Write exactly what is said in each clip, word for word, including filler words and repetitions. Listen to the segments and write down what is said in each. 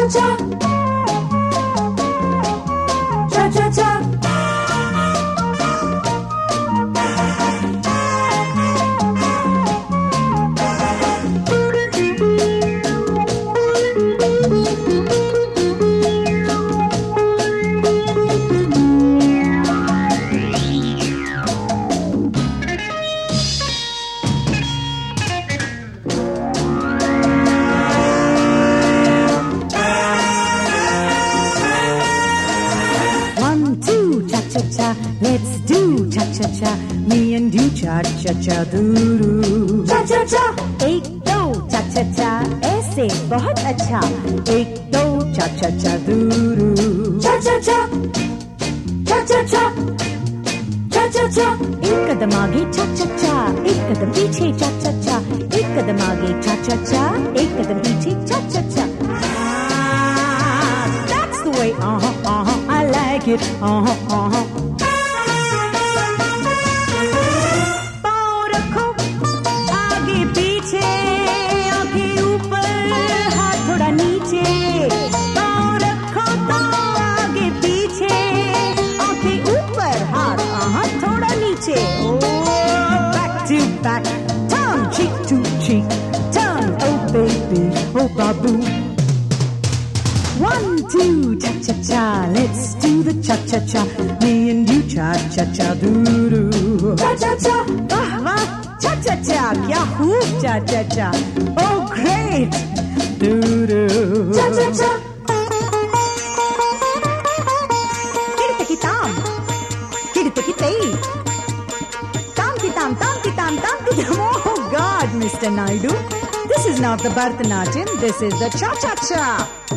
cha. Cha cha cha. Let's do cha-cha-cha, me and you cha-cha-cha doo-doo. Cha-cha-cha. एक दो cha-cha-cha, ऐसे बहुत अच्छा. एक दो cha-cha-cha doo-doo. Cha-cha-cha. Cha-cha-cha. Cha-cha-cha. एक कदम आगे cha-cha-cha, एक कदम पीछे cha-cha-cha. एक कदम आगे cha-cha-cha, एक कदम पीछे cha-cha-cha. Ah, that's the way, uh-huh, uh-huh, I like it, uh-huh, uh-huh. Back, turn cheek to cheek, turn, oh baby, oh baboo. One, two, cha-cha-cha, let's do the cha-cha-cha, me and you cha-cha-cha doo-doo. Cha-cha-cha. Wah, wah, cha-cha-cha, kya khoob cha-cha-cha, oh great, doo-doo. Cha-cha-cha. Kiritaki-tam, kiritaki-tay. Tam, tam, tam, tam, oh God, Mister Naidu. This is not the Bharatanatyam, this is the cha-cha-cha.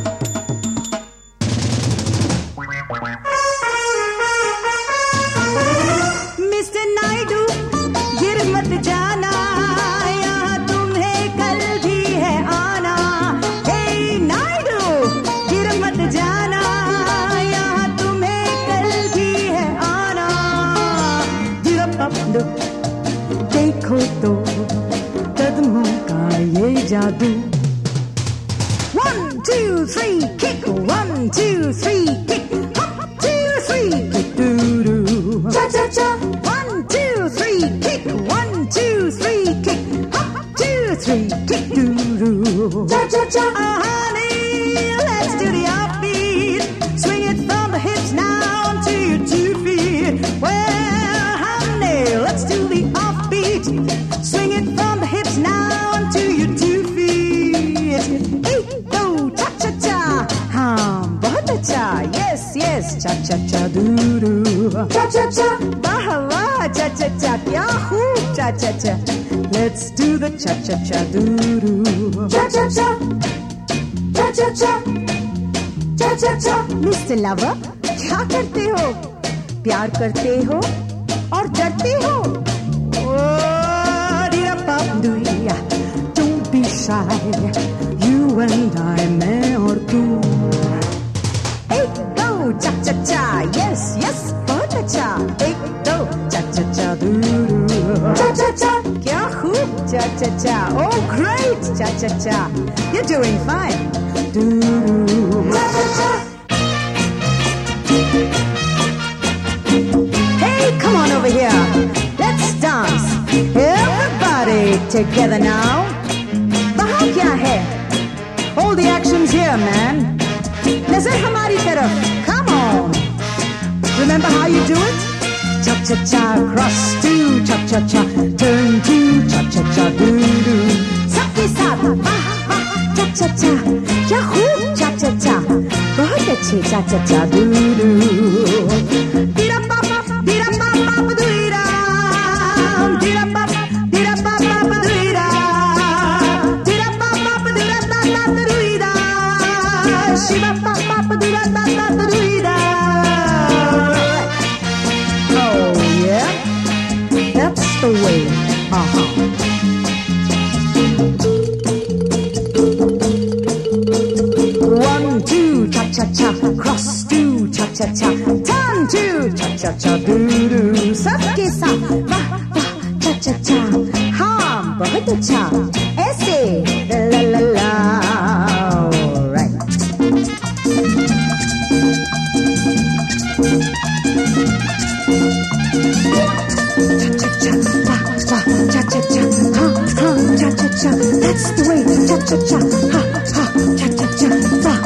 Mister Naidu, गिर मत जाना, यहाँ तुम्हें कल भी है आना. Hey Naidu, गिर मत जाना, यहाँ तुम्हें कल भी है आना. गिर देखो तो कदमों का ये जादू. One, two, three, kick. One, two, three, kick. Hop, two, three, kick, doo-doo. Cha-cha-cha. One, two, three, kick. One, two, three, kick. Hop, two, three, kick, doo-doo. Cha-cha-cha. Oh, honey, let's do the offbeat. Swing it from the hips now to your two feet. Well, honey, let's do the offbeat. Swing it from the hips now onto your two feet. Eight, go, cha-cha-cha. Hum, bahut acha. Yes, yes, cha-cha-cha doo-doo. Cha-cha-cha. Wah, wah, cha-cha-cha. Kya khoob cha-cha-cha. Let's do the cha-cha-cha doo-doo. Cha-cha-cha. Cha-cha-cha. Cha-cha-cha. Mister Lover, क्या करते हो? प्यार करते हो और डरते हो? Don't be shy, you and I, मैं और तू. एक दो cha-cha-cha, yes, yes, बहुत अच्छा. एक दो cha-cha-cha doo-doo. Cha-cha-cha. क्या खूब cha-cha-cha, oh great cha-cha-cha, you're doing fine. Doo-doo. Cha-cha-cha. Hey, come on over here, let's dance. Everybody together now. वहाँ क्या है? All the action's here, man. नजर हमारी तरफ. Come on. Remember how you do it? Cha-cha-cha, cross to cha-cha-cha, turn to cha-cha-cha, doo-doo. सबके साथ वाह वाह cha-cha-cha, क्या खूब cha-cha-cha, बहुत अच्छे cha-cha-cha, doo-doo. Oh yeah, that's the way. Uh-huh. One, two, cha-cha-cha, cross two, cha-cha-cha, turn two, cha-cha-cha, doo-doo. सबके साथ वाह वाह cha-cha-cha, हाँ बहुत अच्छा, ऐसे la la la. All right. Cha-cha-cha, ha, ha, cha-cha-cha. That's the way, cha-cha-cha, ha, ha, cha-cha-cha, ha.